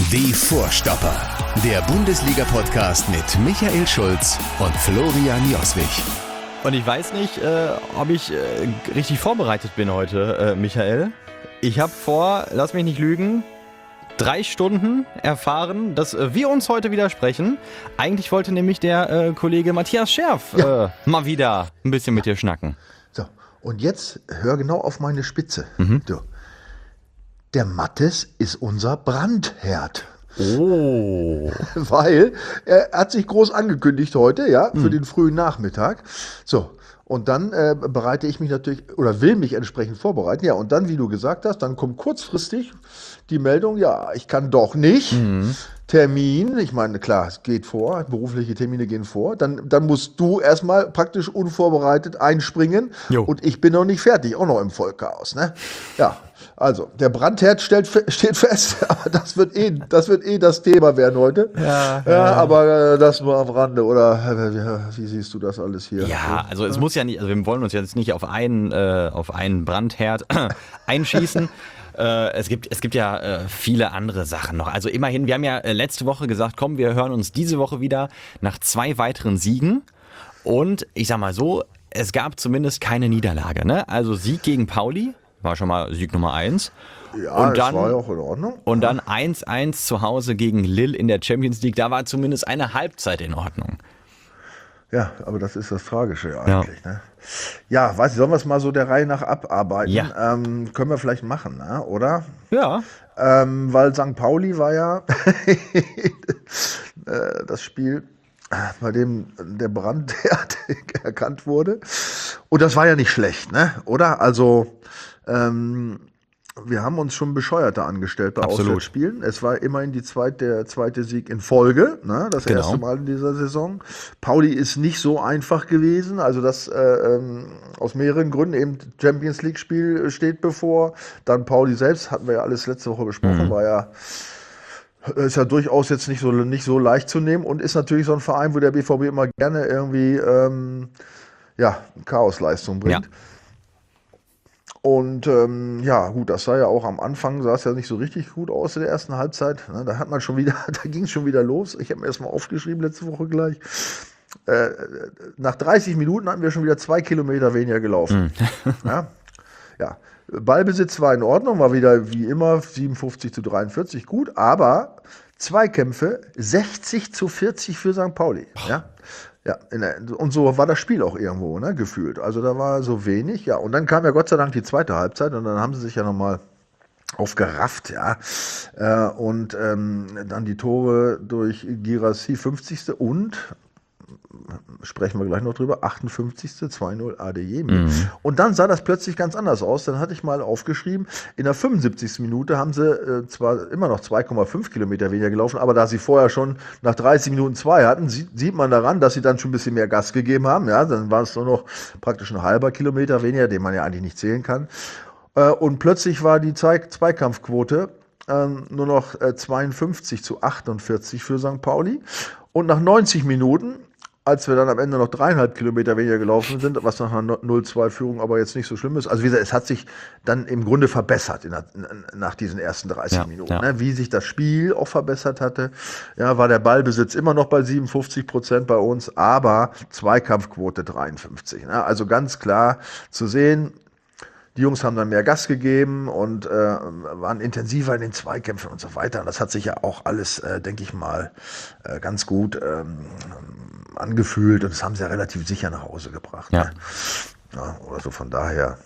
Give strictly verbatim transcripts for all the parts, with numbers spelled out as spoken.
Die Vorstopper, der Bundesliga-Podcast mit Michael Schulz und Florian Joswig. Und ich weiß nicht, äh, ob ich äh, richtig vorbereitet bin heute, äh, Michael. Ich habe vor, lass mich nicht lügen, drei Stunden erfahren, dass äh, wir uns heute wieder sprechen. Eigentlich wollte nämlich der äh, Kollege Matthias Scherf ja. äh, mal wieder ein bisschen mit dir schnacken. So, und jetzt hör genau auf meine Spitze. Mhm. So. Der Mattes ist unser Brandherd. Oh. Weil er hat sich groß angekündigt heute, ja, für mhm. den frühen Nachmittag. So, und dann äh, bereite ich mich natürlich, oder will mich entsprechend vorbereiten. Ja, und dann, wie du gesagt hast, dann kommt kurzfristig die Meldung, ja, ich kann doch nicht. Mhm. Termin, ich meine, klar, es geht vor, berufliche Termine gehen vor. Dann, dann musst du erstmal praktisch unvorbereitet einspringen. Jo. Und ich bin noch nicht fertig, auch noch im Vollchaos, ne? Ja. Also, der Brandherd stellt, steht fest, aber das wird eh das, wird eh das Thema werden heute. Ja, ja, ja. aber äh, das nur am Rande, oder wie, wie siehst du das alles hier? Ja, also es muss ja nicht, also wir wollen uns jetzt nicht auf einen, äh, auf einen Brandherd einschießen. Äh, es gibt, es gibt ja äh, viele andere Sachen noch. Also immerhin, wir haben ja äh, letzte Woche gesagt, komm, wir hören uns diese Woche wieder nach zwei weiteren Siegen. Und ich sag mal so, es gab zumindest keine Niederlage, ne? Also Sieg gegen Pauli. War schon mal Sieg Nummer eins. Ja, und dann, das war ja auch in Ordnung. Und dann eins eins zu Hause gegen Lille in der Champions League. Da war zumindest eine Halbzeit in Ordnung. Ja, aber das ist das Tragische ja eigentlich. Ja, ne? Ja, weiß ich, sollen wir es mal so der Reihe nach abarbeiten? Ja. Ähm, können wir vielleicht machen, ne? Oder? Ja. Ähm, weil Sankt Pauli war ja das Spiel, bei dem der Brandherd erkannt wurde. Und das war ja nicht schlecht, ne? Oder? Also, ähm, wir haben uns schon bescheuerter angestellt bei Absolut. Auswärtsspielen. Es war immerhin die zweite, der zweite Sieg in Folge, ne? Das Genau. erste Mal in dieser Saison. Pauli ist nicht so einfach gewesen, also das äh, ähm, aus mehreren Gründen. Eben Champions League Spiel steht bevor. Dann Pauli selbst, hatten wir ja alles letzte Woche besprochen, Mhm. war ja ist ja durchaus jetzt nicht so, nicht so leicht zu nehmen und ist natürlich so ein Verein, wo der B V B immer gerne irgendwie ähm, ja, Chaosleistung bringt. Ja. Und ähm, ja, gut, das sah ja auch am Anfang, sah es ja nicht so richtig gut aus in der ersten Halbzeit. Ne, da hat man schon wieder, da ging es schon wieder los. Ich habe mir erstmal aufgeschrieben letzte Woche gleich. Äh, nach dreißig Minuten hatten wir schon wieder zwei Kilometer weniger gelaufen. Mhm. Ja, ja. Ballbesitz war in Ordnung, war wieder wie immer siebenundfünfzig zu dreiundvierzig gut, aber Zweikämpfe sechzig zu vierzig für Sankt Pauli. Ja, ja in der, und so war das Spiel auch irgendwo, ne, gefühlt. Also da war so wenig, ja. Und dann kam ja Gott sei Dank die zweite Halbzeit und dann haben sie sich ja nochmal aufgerafft, ja. Äh, und ähm, dann die Tore durch Girassi fünfzigste und sprechen wir gleich noch drüber, achtundfünfzigste zwei null Adeyemi. Mhm. Und dann sah das plötzlich ganz anders aus. Dann hatte ich mal aufgeschrieben, in der fünfundsiebzigsten Minute haben sie äh, zwar immer noch zwei Komma fünf Kilometer weniger gelaufen, aber da sie vorher schon nach dreißig Minuten zwei hatten, sieht, sieht man daran, dass sie dann schon ein bisschen mehr Gas gegeben haben. Ja, dann war es nur noch praktisch ein halber Kilometer weniger, den man ja eigentlich nicht zählen kann. Äh, und plötzlich war die Zwei- Zweikampfquote äh, nur noch äh, zweiundfünfzig zu achtundvierzig für Sankt Pauli. Und nach neunzig Minuten, als wir dann am Ende noch dreieinhalb Kilometer weniger gelaufen sind, was nach einer null zwei Führung aber jetzt nicht so schlimm ist. Also wie gesagt, es hat sich dann im Grunde verbessert in der, nach diesen ersten dreißig Ja, Minuten. ja. Ne? Wie sich das Spiel auch verbessert hatte. Ja, war der Ballbesitz immer noch bei siebenundfünfzig Prozent bei uns, aber Zweikampfquote dreiundfünfzig. Ne? Also ganz klar zu sehen, die Jungs haben dann mehr Gas gegeben und äh, waren intensiver in den Zweikämpfen und so weiter. Und das hat sich ja auch alles, äh, denke ich mal, äh, ganz gut ähm, angefühlt. Und das haben sie ja relativ sicher nach Hause gebracht. Ja. Ne? Ja, also von daher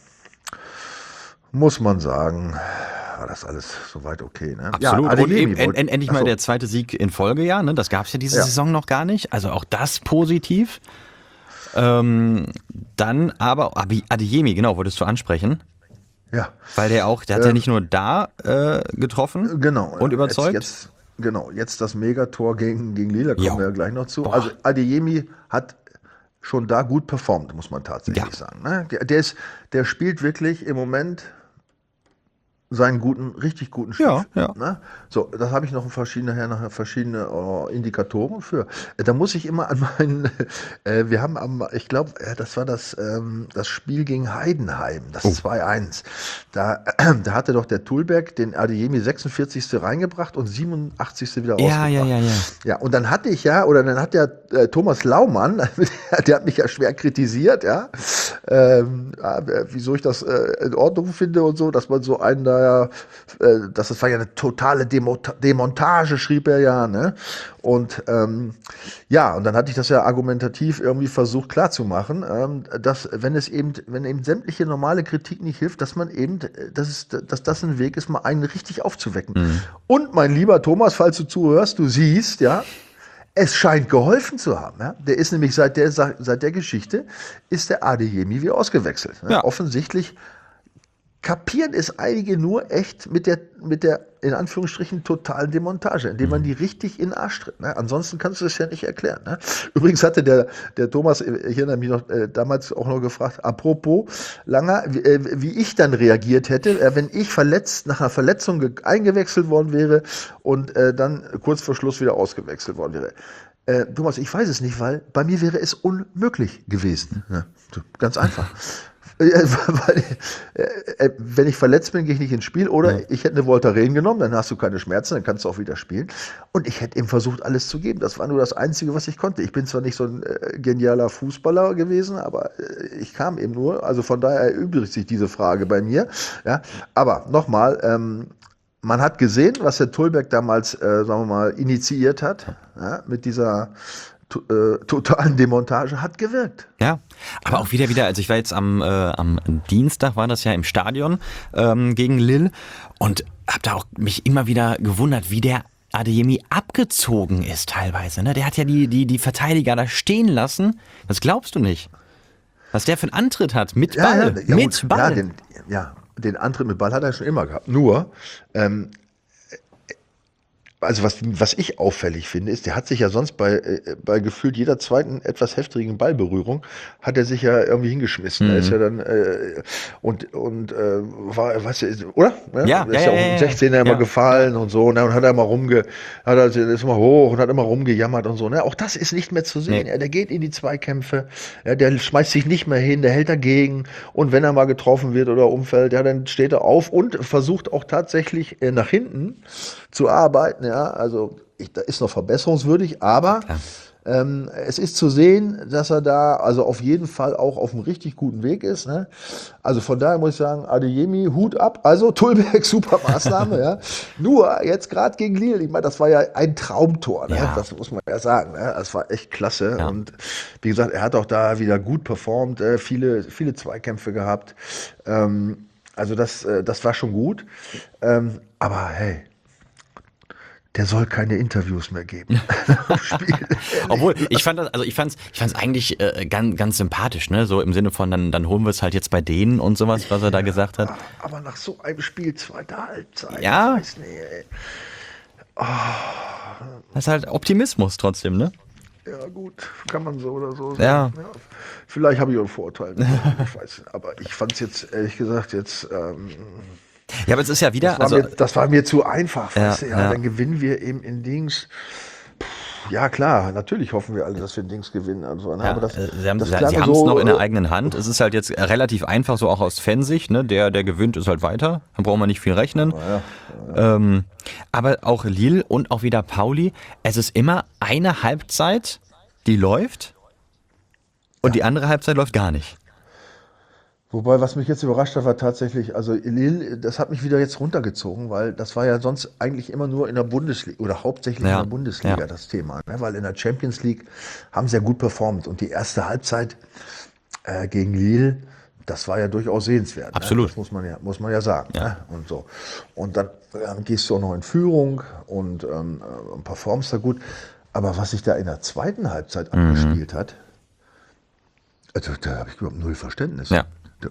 muss man sagen, war das alles soweit okay. Ne? Absolut. Ja, und Adeyemi eben, end, wollte- end, endlich mal Achso. der zweite Sieg in Folge, ja. Ne? Das gab es ja diese Ja. Saison noch gar nicht. Also auch das positiv. Ähm, dann aber Abi- Adeyemi, genau, wolltest du ansprechen. Ja. Weil der auch, der hat ja Ähm, nicht nur da äh, getroffen Genau. und ja. überzeugt. Jetzt, jetzt, genau, jetzt das Megator gegen, gegen Lille, kommen Jo. wir ja gleich noch zu. Boah. Also Adeyemi hat schon da gut performt, muss man tatsächlich Ja. sagen. Ne? Der, der, ist, der spielt wirklich im Moment seinen guten, richtig guten Stiefel. Ja, ja. Ne? So, das habe ich noch verschiedene, nachher nachher verschiedene äh, Indikatoren für. Äh, Da muss ich immer an meinen, äh, wir haben am, ich glaube, äh, das war das, ähm, das Spiel gegen Heidenheim, das Oh. zwei eins. Da, da hatte doch der Tulberg den Adeyemi sechsundvierzigste reingebracht und siebenundachtzigste wieder Ja, rausgebracht. ja, ja, ja. Ja, und dann hatte ich ja, oder dann hat der äh, Thomas Laumann, der hat mich ja schwer kritisiert, ja, ähm, ja, wieso ich das äh, in Ordnung finde und so, dass man so einen da ja, äh, das, das war ja eine totale Demota- Demontage, schrieb er ja, ne? Und ähm, ja, und dann hatte ich das ja argumentativ irgendwie versucht klarzumachen, ähm, dass wenn es eben, wenn eben sämtliche normale Kritik nicht hilft, dass man eben, äh, dass, es, dass das ein Weg ist, mal einen richtig aufzuwecken. Und mein lieber Thomas, falls du zuhörst, du siehst, ja, es scheint geholfen zu haben. Ja? Der ist nämlich seit der, seit der Geschichte, ist der Adeyemi wie ausgewechselt. Ne? Ja. Offensichtlich kapieren es einige nur echt mit der, mit der, in Anführungsstrichen, totalen Demontage, indem man die richtig in den Arsch tritt. Ne? Ansonsten kannst du es ja nicht erklären. Ne? Übrigens hatte der, der Thomas, ich erinnere mich noch, äh, damals auch noch gefragt, apropos, Langer, wie, äh, wie ich dann reagiert hätte, äh, wenn ich verletzt, nach einer Verletzung ge- eingewechselt worden wäre und äh, dann kurz vor Schluss wieder ausgewechselt worden wäre. Äh, Thomas, ich weiß es nicht, weil bei mir wäre es unmöglich gewesen. Ne? So, ganz einfach. Äh, weil, äh, äh, wenn ich verletzt bin, gehe ich nicht ins Spiel. Oder Ja. ich hätte eine Voltaren genommen, dann hast du keine Schmerzen, dann kannst du auch wieder spielen. Und ich hätte eben versucht, alles zu geben. Das war nur das Einzige, was ich konnte. Ich bin zwar nicht so ein äh, genialer Fußballer gewesen, aber äh, ich kam eben nur. Also von daher erübrigt sich diese Frage bei mir. Ja? Aber nochmal, ähm, man hat gesehen, was der Tulberg damals, äh, sagen wir mal, initiiert hat, ja, mit dieser to äh, totalen Demontage, hat gewirkt. Ja, aber auch wieder wieder, also ich war jetzt am, äh, am Dienstag, war das ja im Stadion ähm, gegen Lille und habe da auch mich immer wieder gewundert, wie der Adeyemi abgezogen ist teilweise. Ne? Der hat ja die, die, die Verteidiger da stehen lassen. Das glaubst du nicht. Was der für einen Antritt hat, mit Ja, Ball, ja, ja, mit gut, Ball. Ja, den, ja, den Antritt mit Ball hat er schon immer gehabt. Nur, ähm, also was, was ich auffällig finde, ist, der hat sich ja sonst bei, äh, bei gefühlt jeder zweiten etwas heftigen Ballberührung, hat er sich ja irgendwie hingeschmissen. Mhm. Er ist ja dann, äh, und, und äh, war, weißt du, oder? Ja, ist ja, ja, ja, auch ja, im ja. sechzehner immer Ja. gefallen und so, ne, und hat er mal rumge, hat er, ist immer hoch und hat immer rumgejammert und so, ne. Auch das ist nicht mehr zu sehen. Nee. Ja, der geht in die Zweikämpfe, ja, der schmeißt sich nicht mehr hin, der hält dagegen, und wenn er mal getroffen wird oder umfällt, ja, dann steht er auf und versucht auch tatsächlich äh, nach hinten zu arbeiten, ja, also ich, da ist noch verbesserungswürdig, aber ähm, es ist zu sehen, dass er da also auf jeden Fall auch auf einem richtig guten Weg ist. Ne? Also von daher muss ich sagen, Adeyemi, Hut ab. Also Tulberg, super Maßnahme. Ja. Nur jetzt gerade gegen Lille, ich meine, das war ja ein Traumtor. Ne? Ja. Das muss man ja sagen. Ne? Das war echt klasse. Ja. Und wie gesagt, er hat auch da wieder gut performt, äh, viele, viele Zweikämpfe gehabt. Ähm, also das, äh, das war schon gut. Ähm, aber hey, der soll keine Interviews mehr geben. Spiel. Obwohl, ich fand das, also ich fand's, ich fand's eigentlich äh, ganz, ganz sympathisch, ne? So im Sinne von, dann, dann holen wir es halt jetzt bei denen und sowas, was er da gesagt hat. Aber nach so einem Spiel, zweite Halbzeit, Ja. ich weiß nicht, ey. Das ist halt Optimismus trotzdem, ne? Ja gut, kann man so oder so Ja. sagen. Ja. Vielleicht habe ich auch einen Vorteil, ich weiß nicht. Aber ich fand es jetzt, ehrlich gesagt, jetzt, ähm, Ja, aber es ist ja wieder, das, war also mir, das war mir zu einfach. Ja, Weißt du? Ja, ja. dann gewinnen wir eben in Dings. Puh, ja klar, natürlich hoffen wir alle, dass wir in Dings gewinnen. Also, ne? ja, aber das, äh, sie haben das sie klang haben es so, noch in der äh, eigenen Hand. Es ist halt jetzt relativ einfach, so auch aus Fansicht, ne? Der, der gewinnt, ist halt weiter. Dann braucht man nicht viel rechnen. ja, Ähm, aber auch Lille und auch wieder Pauli, es ist immer eine Halbzeit, die läuft und die andere Halbzeit läuft gar nicht. Wobei, was mich jetzt überrascht hat, war tatsächlich, also Lille, das hat mich wieder jetzt runtergezogen, weil das war ja sonst eigentlich immer nur in der Bundesliga oder hauptsächlich Ja, in der Bundesliga ja. das Thema. Ne? Weil in der Champions League haben sie ja gut performt und die erste Halbzeit äh, gegen Lille, das war ja durchaus sehenswert. Absolut. Ne? Das muss man ja, muss man ja sagen. Ne? Und so. Und dann, dann gehst du auch noch in Führung und ähm, äh, performst da gut. Aber was sich da in der zweiten Halbzeit Mhm. abgespielt hat, also da habe ich überhaupt null Verständnis. Ja.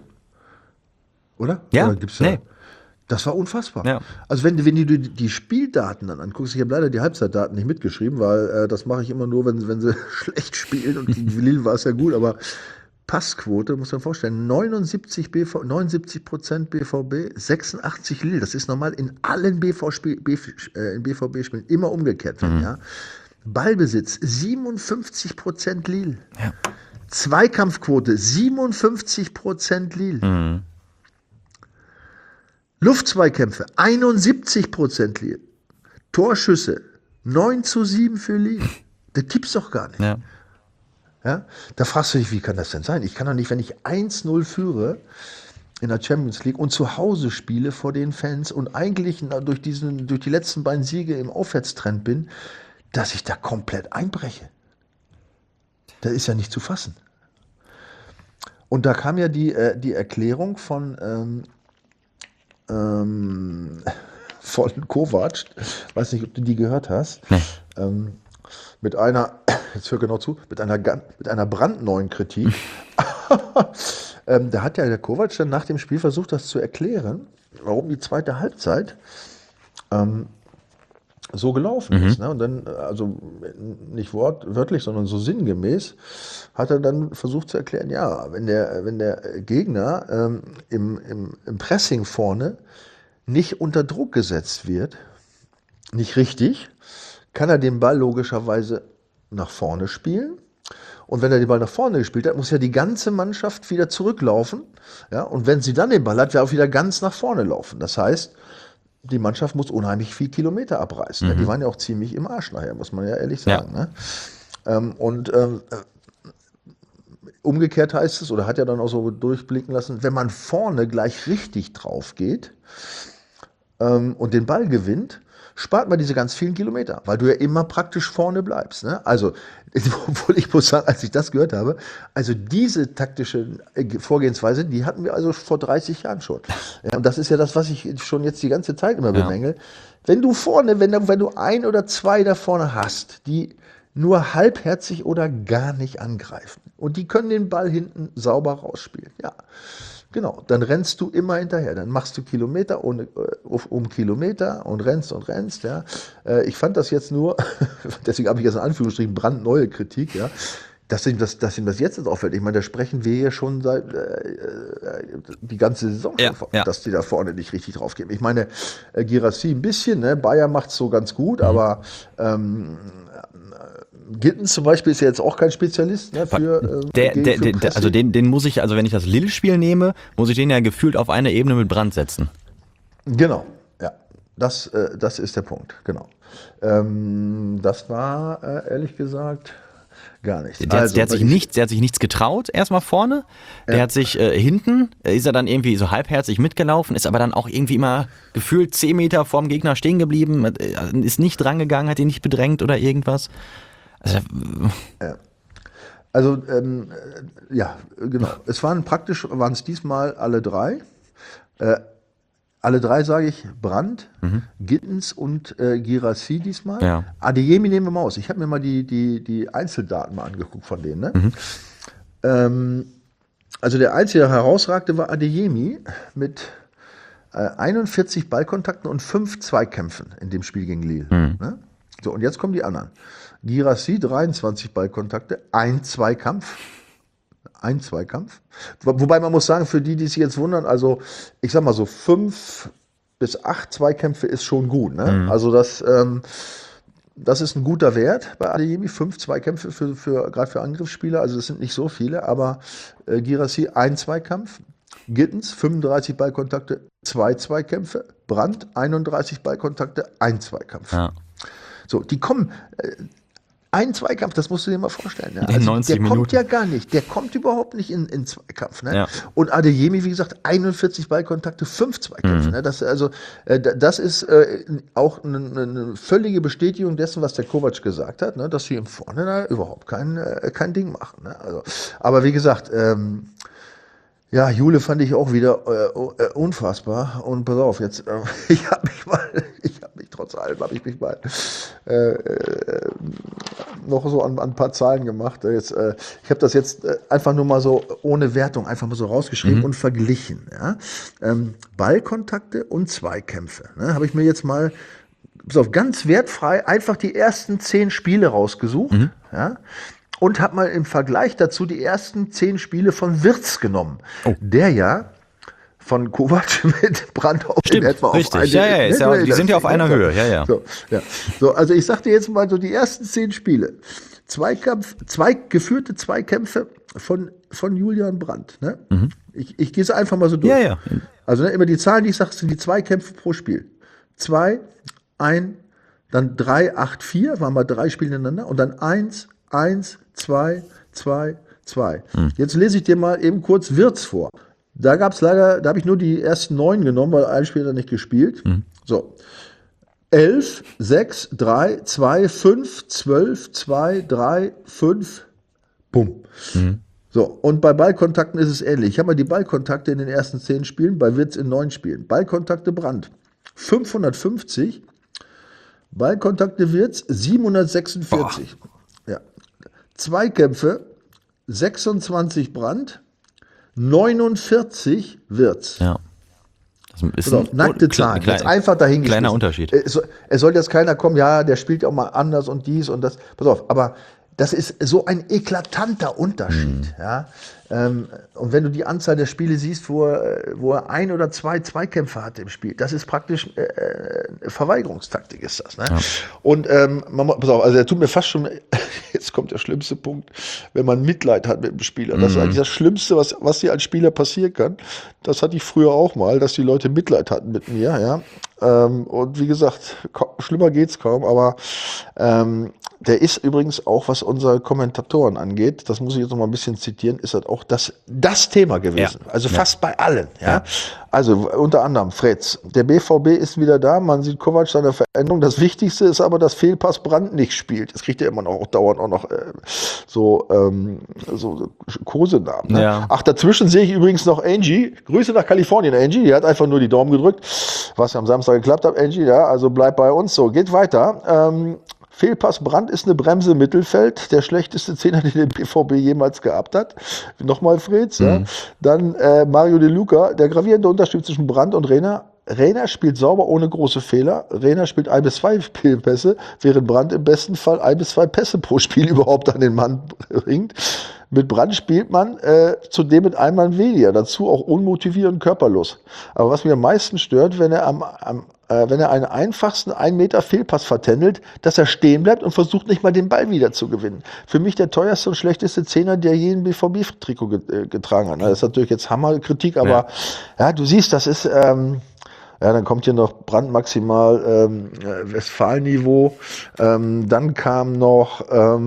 Oder? Ja, Oder gibt's da, nee. Das war unfassbar. Ja. Also wenn, du- wenn du die, die Spieldaten dann anguckst, ich habe leider die Halbzeitdaten nicht mitgeschrieben, weil äh, das mache ich immer nur, wenn, wenn sie schlecht spielen und gegen Lille war es ja gut, aber Passquote, muss man sich vorstellen, neunundsiebzig B V, neunundsiebzig Prozent B V B, sechsundachtzig Lille. Das ist normal in allen B V B-Spielen immer umgekehrt. Mhm. Ja. Ballbesitz siebenundfünfzig Prozent Lille. Ja. Zweikampfquote siebenundfünfzig Prozent Lille. Mhm. Luftzweikämpfe einundsiebzig Prozent Lille. Torschüsse neun zu sieben für Lille. Das gibt's doch gar nicht. Ja. Ja? Da fragst du dich, wie kann das denn sein? Ich kann doch nicht, wenn ich eins null führe in der Champions League und zu Hause spiele vor den Fans und eigentlich durch, diesen, durch die letzten beiden Siege im Aufwärtstrend bin, dass ich da komplett einbreche. Das ist ja nicht zu fassen. Und da kam ja die, äh, die Erklärung von, ähm, ähm, von Kovac, weiß nicht, ob du die gehört hast, nee. ähm, mit einer, jetzt hör genau zu, mit einer, mit einer brandneuen Kritik. ähm, da hat ja der Kovac dann nach dem Spiel versucht, das zu erklären, warum die zweite Halbzeit ähm, so gelaufen mhm. ist. Ne? Und dann, also nicht wortwörtlich, sondern so sinngemäß, hat er dann versucht zu erklären, ja, wenn der, wenn der Gegner ähm, im, im, im Pressing vorne nicht unter Druck gesetzt wird, nicht richtig, kann er den Ball logischerweise nach vorne spielen. Und wenn er den Ball nach vorne gespielt hat, muss ja die ganze Mannschaft wieder zurücklaufen. Ja? Und wenn sie dann den Ball hat, wird auch wieder ganz nach vorne laufen. Das heißt, die Mannschaft muss unheimlich viel Kilometer abreißen. Mhm. Ja, die waren ja auch ziemlich im Arsch nachher, muss man ja ehrlich sagen. Ja. Ne? Ähm, und ähm, umgekehrt heißt es, oder hat ja dann auch so durchblicken lassen, wenn man vorne gleich richtig drauf geht ähm, und den Ball gewinnt, spart man diese ganz vielen Kilometer, weil du ja immer praktisch vorne bleibst. Ne? Also, obwohl ich muss sagen, als ich das gehört habe, also diese taktische Vorgehensweise, die hatten wir also vor dreißig Jahren schon. Ja, und das ist ja das, was ich schon jetzt die ganze Zeit immer ja. bemängel. Wenn du vorne, wenn du, wenn du ein oder zwei da vorne hast, die nur halbherzig oder gar nicht angreifen und die können den Ball hinten sauber rausspielen, ja, genau, dann rennst du immer hinterher. Dann machst du Kilometer ohne, um Kilometer und rennst und rennst. Ja. Ich fand das jetzt nur, deswegen habe ich jetzt in Anführungsstrichen brandneue Kritik, ja, dass ihm das, dass ihm das jetzt auffällt. Ich meine, da sprechen wir ja schon seit äh, die ganze Saison, ja, schon, ja. dass die da vorne nicht richtig drauf gehen. Ich meine, äh, Guirassy ein bisschen, ne? Bayer macht es so ganz gut, mhm. aber ähm, Gittens zum Beispiel ist ja jetzt auch kein Spezialist, ne, für, äh, der, der, für der, also den, den muss ich, also wenn ich das Lille-Spiel nehme, muss ich den ja gefühlt auf eine Ebene mit Brandt setzen. Genau, ja, das, äh, das ist der Punkt, genau. Ähm, das war äh, ehrlich gesagt gar nichts. Der, also, der, hat sich nichts, der hat sich nichts getraut, erstmal vorne, der ja. hat sich äh, hinten, ist er dann irgendwie so halbherzig mitgelaufen, ist aber dann auch irgendwie immer gefühlt zehn Meter vorm Gegner stehen geblieben, ist nicht drangegangen, hat ihn nicht bedrängt oder irgendwas. Also, ja. Also ähm, ja, genau. Es waren praktisch, waren es diesmal alle drei. Äh, alle drei sage ich, Brandt, mhm. Gittens und äh, Guirassy diesmal. Ja. Adeyemi nehmen wir mal aus. Ich habe mir mal die, die, die Einzeldaten mal angeguckt von denen. Ne? Mhm. Ähm, also der einzige, der herausragte, war Adeyemi mit äh, einundvierzig Ballkontakten und fünf Zweikämpfen in dem Spiel gegen Lille. Mhm. Ne? So, und jetzt kommen die anderen. Guirassy, dreiundzwanzig Ballkontakte, ein Zweikampf. Ein Zweikampf. Wobei man muss sagen, für die, die sich jetzt wundern, also ich sag mal so fünf bis acht Zweikämpfe ist schon gut. Ne? Mhm. Also das, ähm, das ist ein guter Wert bei Adeyemi. Fünf Zweikämpfe für, für gerade für Angriffsspieler. Also das sind nicht so viele, aber äh, Guirassy ein Zweikampf. Gittens, fünfunddreißig Ballkontakte, zwei Zweikämpfe. Brandt, einunddreißig Ballkontakte, ein Zweikampf. Ja. So, die kommen. Äh, Ein Zweikampf, das musst du dir mal vorstellen. Ja. Also der kommt Minuten. ja gar nicht, der kommt überhaupt nicht in, in Zweikampf. Ne? Ja. Und Adeyemi, wie gesagt, einundvierzig Ballkontakte, fünf Zweikämpfe. Mhm. Ne? Das, also, äh, das ist äh, auch eine, eine völlige Bestätigung dessen, was der Kovac gesagt hat, ne? Dass sie im Vorne da überhaupt kein, äh, kein Ding machen. Ne? Also, aber wie gesagt, ähm, ja, Jule fand ich auch wieder äh, unfassbar. Und pass auf, jetzt, äh, ich habe mich mal, ich habe mich trotz allem, habe ich mich mal äh, äh, noch so an, an ein paar Zahlen gemacht. Jetzt, äh, ich habe das jetzt äh, einfach nur mal so ohne Wertung einfach mal so rausgeschrieben mhm. und verglichen. Ja? Ähm, Ballkontakte und Zweikämpfe. Ne? Habe ich mir jetzt mal so ganz wertfrei einfach die ersten zehn Spiele rausgesucht. Mhm. Ja? und habe mal im Vergleich dazu die ersten zehn Spiele von Wirtz genommen. Oh. Der ja von Kovac mit Brandt auf Stimmt, in etwa richtig. auf eine, ja, ja, ist ja, die sind ja auf einer Höhe. Ja, ja. So, ja. So, also ich sagte jetzt mal so die ersten zehn Spiele. Zweikampf, zwei geführte Zweikämpfe von, von Julian Brandt. Ne? Mhm. Ich, ich gehe es einfach mal so durch. Ja, ja. Also ne, immer die Zahlen, die ich sage, sind die Zweikämpfe pro Spiel. Zwei, ein, dann drei, acht, vier, waren mal drei Spiele ineinander und dann eins, eins, zwei, zwei, zwei. Mhm. Jetzt lese ich dir mal eben kurz Wirtz vor. Da gab es leider, da habe ich nur die ersten neun genommen, weil ein Spieler nicht gespielt. Mhm. So. elf, sechs, drei, zwei, fünf, zwölf, zwei, drei, fünf, bumm. Mhm. So, und bei Ballkontakten ist es ähnlich. Ich habe mal die Ballkontakte in den ersten zehn Spielen, bei Wirtz in neun Spielen. Ballkontakte Brandt fünfhundertfünfzig, Ballkontakte Wirtz siebenhundertsechsundvierzig. Ja. Zweikämpfe sechsundzwanzig Brandt, neunundvierzig Wirtz. Ja. Das ist ein, nackte Zahlen, klein, jetzt einfach dahingeschmissen. Kleiner Unterschied. Es soll, es soll jetzt keiner kommen, ja, der spielt ja auch mal anders und dies und das. Pass auf, aber das ist so ein eklatanter Unterschied. Mhm. Ja? Ähm, und wenn du die Anzahl der Spiele siehst, wo er, wo er ein oder zwei Zweikämpfe hat im Spiel, das ist praktisch äh, Verweigerungstaktik ist das. Ne? Ja. Und ähm, man, pass auf, also er tut mir fast schon, jetzt kommt der schlimmste Punkt, wenn man Mitleid hat mit dem Spieler. Das ist eigentlich das Schlimmste, was, was dir als Spieler passieren kann. Das hatte ich früher auch mal, dass die Leute Mitleid hatten mit mir. Ja? Ähm, und wie gesagt, schlimmer geht's kaum, aber ähm, der ist übrigens auch, was unsere Kommentatoren angeht, das muss ich jetzt noch mal ein bisschen zitieren, ist das auch das, das Thema gewesen. Ja. Also fast ja. bei allen. Ja? ja. Also unter anderem Fritz. Der B V B ist wieder da, man sieht Kovac seine Veränderung. Das Wichtigste ist aber, dass Fehlpass Brandt nicht spielt. Das kriegt er immer noch auch dauernd auch noch äh, so, ähm, so Kosenamen. Ne? Ja. Ach, dazwischen sehe ich übrigens noch Angie. Grüße nach Kalifornien, Angie. Die hat einfach nur die Daumen gedrückt, was am Samstag geklappt hat, Angie. Ja, also bleibt bei uns. So, geht weiter. Ähm, Fehlpass Brandt ist eine Bremse im Mittelfeld, der schlechteste Zehner, den der B V B jemals gehabt hat. Nochmal Fritz. Mhm. Ja. Dann äh, Mario De Luca, der gravierende Unterschied zwischen Brandt und Rehner. Rehner spielt sauber ohne große Fehler. Rehner spielt ein bis zwei Pässe, während Brandt im besten Fall ein bis zwei Pässe pro Spiel überhaupt an den Mann bringt. Mit Brandt spielt man äh, zudem mit einem Mann weniger, dazu auch unmotiviert und körperlos. Aber was mir am meisten stört, wenn er am, am äh, wenn er einen einfachsten ein Meter Fehlpass vertändelt, dass er stehen bleibt und versucht nicht mal den Ball wieder zu gewinnen. Für mich der teuerste und schlechteste Zehner, der je ein B V B-Trikot getragen hat. Das ist natürlich jetzt Hammerkritik, aber ja, ja du siehst, das ist ähm, ja, dann kommt hier noch Brandt maximal ähm, Westfalenniveau. Ähm, dann kam noch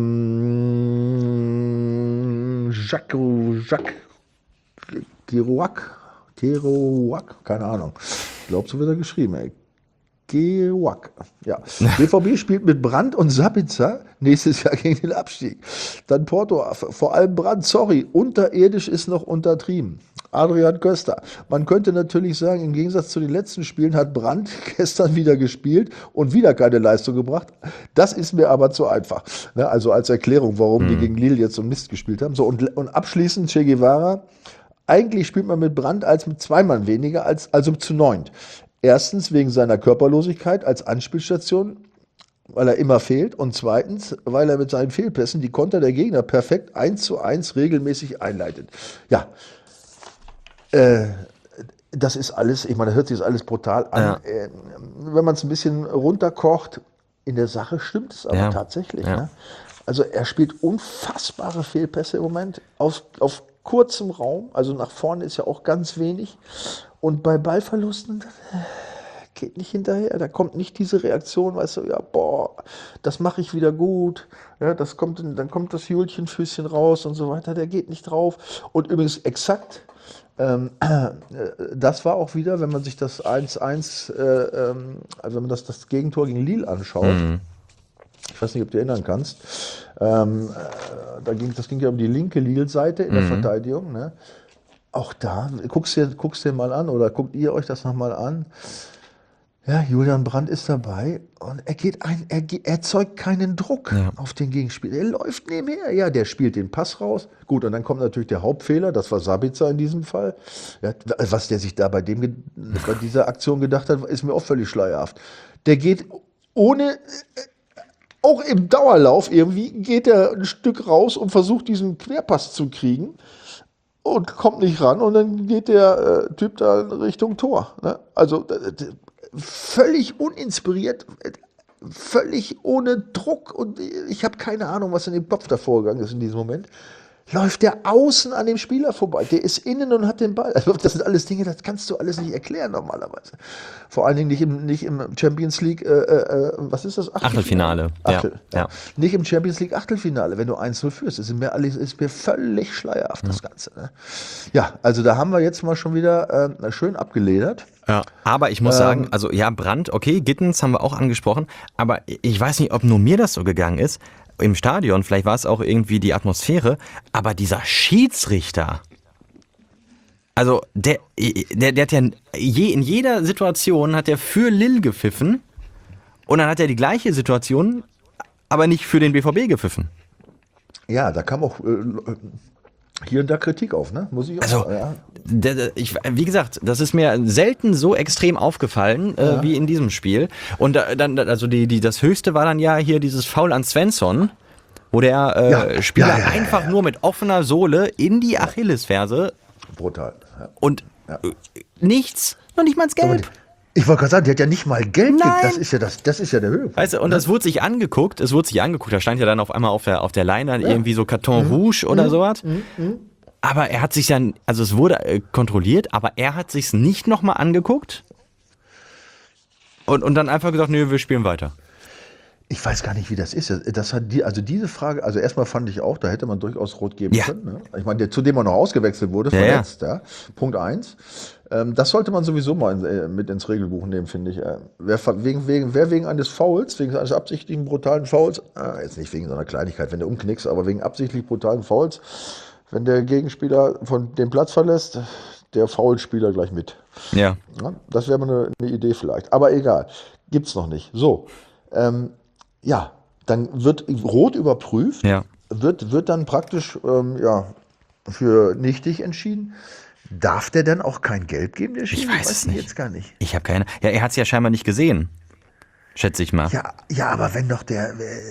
ähm, Jacques, Jacques Kerouac, Kerouac, keine Ahnung. Ich glaube, so wird er geschrieben, ey. Kerouac. Ja. B V B spielt mit Brandt und Sabitzer nächstes Jahr gegen den Abstieg. Dann Porto, vor allem Brandt, sorry, unterirdisch ist noch untertrieben. Adrian Köster. Man könnte natürlich sagen, im Gegensatz zu den letzten Spielen hat Brandt gestern wieder gespielt und wieder keine Leistung gebracht. Das ist mir aber zu einfach. Ne, also als Erklärung, warum mhm. die gegen Lille jetzt so Mist gespielt haben. So, und, und abschließend Che Guevara. Eigentlich spielt man mit Brandt als mit zwei Mann weniger, als, also zu neunt. Erstens wegen seiner Körperlosigkeit als Anspielstation, weil er immer fehlt. Und zweitens, weil er mit seinen Fehlpässen die Konter der Gegner perfekt eins zu eins regelmäßig einleitet. Ja, äh, das ist alles, ich meine, da hört sich das alles brutal an. Ja. Äh, wenn man es ein bisschen runterkocht, in der Sache stimmt es aber ja. tatsächlich. Ja. Ne? Also er spielt unfassbare Fehlpässe im Moment auf, auf kurzem Raum, also nach vorne ist ja auch ganz wenig. Und bei Ballverlusten geht nicht hinterher, da kommt nicht diese Reaktion, weißt du, ja, boah, das mache ich wieder gut, ja, das kommt, dann kommt das Julchenfüßchen raus und so weiter, der geht nicht drauf. Und übrigens exakt, ähm, das war auch wieder, wenn man sich das eins eins, äh, ähm, also wenn man das, das Gegentor gegen Lille anschaut, mhm. ich weiß nicht, ob du erinnern kannst, ähm, da ging, das ging ja um die linke Lille-Seite in der mhm. Verteidigung, ne? Auch da, guckst dir, guckst dir mal an oder guckt ihr euch das nochmal an. Ja, Julian Brandt ist dabei und er geht ein, er erzeugt keinen Druck ja. auf den Gegenspieler. Er läuft nebenher. Ja, der spielt den Pass raus. Gut, und dann kommt natürlich der Hauptfehler, das war Sabitzer in diesem Fall. Ja, was der sich da bei dem, bei dieser Aktion gedacht hat, ist mir auch völlig schleierhaft. Der geht ohne, auch im Dauerlauf irgendwie geht er ein Stück raus und versucht diesen Querpass zu kriegen und kommt nicht ran und dann geht der äh, Typ da Richtung Tor. Ne? Also äh, völlig uninspiriert, völlig ohne Druck und ich habe keine Ahnung, was in dem Kopf da vorgegangen ist in diesem Moment. Läuft der außen an dem Spieler vorbei. Der ist innen und hat den Ball. Also das sind alles Dinge, das kannst du alles nicht erklären normalerweise. Vor allen Dingen nicht im, nicht im Champions League, äh, äh, was ist das? Achtelfinale. Achtel, ja. ja. Nicht im Champions League Achtelfinale, wenn du eins null führst. Das ist mir, alles, ist mir völlig schleierhaft, das Ganze. Ne? Ja, also da haben wir jetzt mal schon wieder äh, schön abgeledert. Ja, aber ich muss ähm, sagen, also ja, Brandt, okay, Gittens haben wir auch angesprochen, aber ich weiß nicht, ob nur mir das so gegangen ist, im Stadion, vielleicht war es auch irgendwie die Atmosphäre, aber dieser Schiedsrichter, also der, der, der hat ja je, in jeder Situation hat er für Lille gepfiffen und dann hat er die gleiche Situation, aber nicht für den B V B gepfiffen. Ja, da kam auch äh, hier und da Kritik auf, ne? Muss ich auch also, sagen. Ja. Der, der, ich, wie gesagt, das ist mir selten so extrem aufgefallen äh, ja. wie in diesem Spiel. Und da, dann, also die, die, das Höchste war dann ja hier dieses Foul an Svensson, wo der äh, ja. Spieler ja, ja, ja, einfach ja. nur mit offener Sohle in die Achillesferse brutal. Ja. und ja. äh, nichts, noch nicht mal ins Gelb. Ich wollte gerade sagen, der hat ja nicht mal Geld Nein. gekriegt. Das ist ja das, das ist ja der Höhepunkt. Weißt du, und das wurde sich angeguckt, es wurde sich angeguckt, da stand ja dann auf einmal auf der, auf der Leine ja. irgendwie so Karton mhm. Rouge oder mhm. sowas. Mhm. Mhm. Aber er hat sich dann, also es wurde äh, kontrolliert, aber er hat sich's nicht nochmal angeguckt und, und dann einfach gesagt, nö, wir spielen weiter. Ich weiß gar nicht, wie das ist. Das hat die, also diese Frage, also erstmal fand ich auch, da hätte man durchaus rot geben ja. können. Ne? Ich meine, der, zu dem er noch ausgewechselt wurde, ja, verletzt. ja. Ja. Punkt eins. Ähm, das sollte man sowieso mal in, äh, mit ins Regelbuch nehmen, finde ich. Äh, wer, wegen, wegen, wer wegen eines Fouls, wegen eines absichtlichen brutalen Fouls, äh, jetzt nicht wegen so einer Kleinigkeit, wenn der umknickst, aber wegen absichtlich brutalen Fouls, wenn der Gegenspieler von den Platz verlässt, der Foulspieler gleich mit. Ja. Ja, das wäre mal eine, eine Idee vielleicht. Aber egal, gibt's noch nicht. So, ähm, ja, dann wird rot überprüft, ja. wird, wird dann praktisch ähm, ja, für nichtig entschieden. Darf der dann auch kein Gelb geben, der Schiri? Ich weiß es nicht. Jetzt gar nicht. Ich habe keine. Ja, er hat es ja scheinbar nicht gesehen. Schätze ich mal. Ja, ja, aber wenn doch der,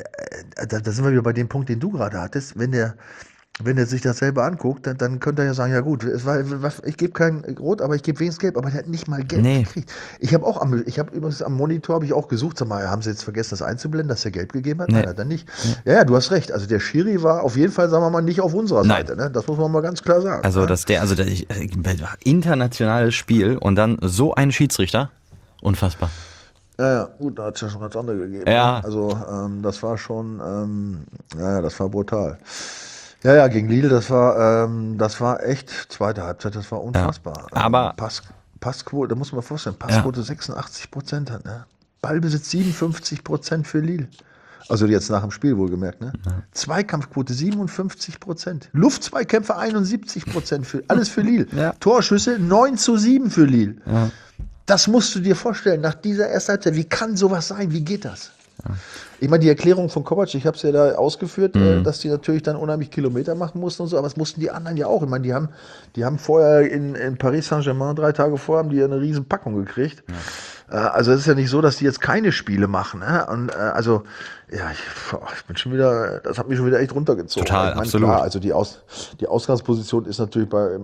äh, da, da sind wir wieder bei dem Punkt, den du gerade hattest, wenn der, wenn er sich das selber anguckt, dann, dann könnte er ja sagen, ja gut, es war, ich gebe kein Rot, aber ich gebe wenigstens Gelb, aber der hat nicht mal Gelb nee. gekriegt. Ich habe auch am, ich habe übrigens am Monitor habe ich auch gesucht, sag mal, haben sie jetzt vergessen, das einzublenden, dass er Gelb gegeben hat? Nee. Nein, hat er nicht. Nee. Ja, ja, du hast recht. Also der Schiri war auf jeden Fall, sagen wir mal, nicht auf unserer Nein. Seite. Ne? Das muss man mal ganz klar sagen. Also ne? dass der, also der ich, internationales Spiel und dann so ein Schiedsrichter, unfassbar. Ja, ja, gut, da hat es ja schon ganz andere gegeben. Ja. Ne? Also ähm, das war schon, ähm, ja, ja, das war brutal. Ja, ja, gegen Lille, das war, ähm, das war echt, zweite Halbzeit, das war unfassbar. Ja, aber ähm, Pass, Passquote, da muss man vorstellen, Passquote ja. sechsundachtzig Prozent hat, ne? Ballbesitz siebenundfünfzig Prozent für Lille. Also jetzt nach dem Spiel wohlgemerkt, ne? Ja. Zweikampfquote siebenundfünfzig Prozent. Luftzweikämpfe einundsiebzig Prozent, für, alles für Lille. Ja. Torschüsse neun zu sieben für Lille. Ja. Das musst du dir vorstellen, nach dieser ersten Halbzeit. Wie kann sowas sein? Wie geht das? Ja. Ich meine, die Erklärung von Kovac, ich habe es ja da ausgeführt, mhm. äh, dass die natürlich dann unheimlich Kilometer machen mussten und so, aber das mussten die anderen ja auch. Ich meine, die haben, die haben vorher in, in Paris Saint-Germain, drei Tage vorher, haben die ja eine riesen Packung gekriegt. Ja. Äh, also es ist ja nicht so, dass die jetzt keine Spiele machen. Ne? Und äh, also, ja, ich, ich bin schon wieder, das hat mich schon wieder echt runtergezogen. Total, ich mein, absolut. Klar, also die, Aus, die Ausgangsposition ist natürlich bei,